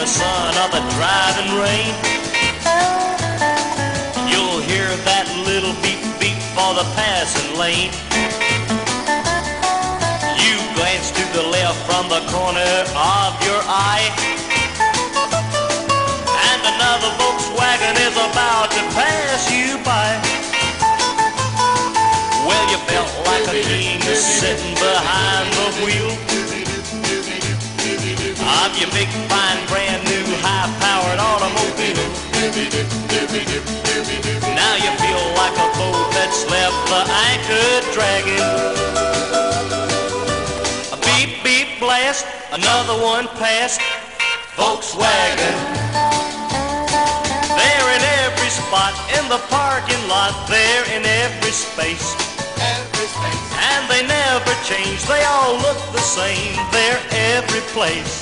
the sun or the driving rain. You'll hear that little beep beep for the passing lane. You glance to the left from the corner of your eye, and another Volkswagen is about to pass you by. Well, you felt like a king sitting behind the wheel of your big, fine, brand new, high-powered automobile. Now you feel like a boat that's left the anchor dragging. A beep, beep blast, another one passed. Volkswagen. They're in every spot, in the parking lot, they're in every space. And they never change, they all look the same, they're every place.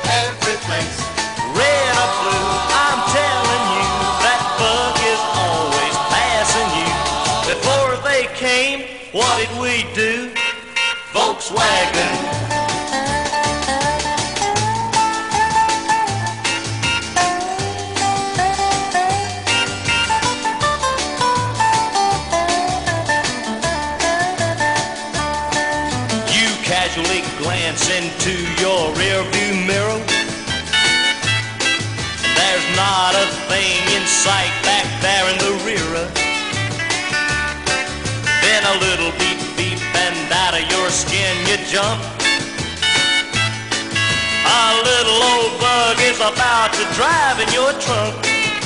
Red or blue, I'm telling you, that bug is always passing you. Before they came, what did we do? Volkswagen. Casually glance into your rearview mirror. There's not a thing in sight back there in the rear. Then a little beep beep and out of your skin you jump. A little old bug is about to drive in your trunk.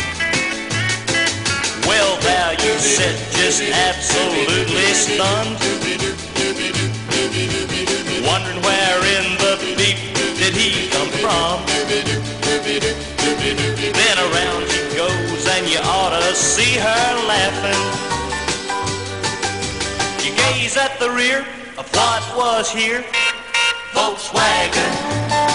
Well, there you sit just absolutely stunned, wondering where in the beep did he come from. Then around she goes and you ought to see her laughing. You gaze at the rear of what was here, Volkswagen.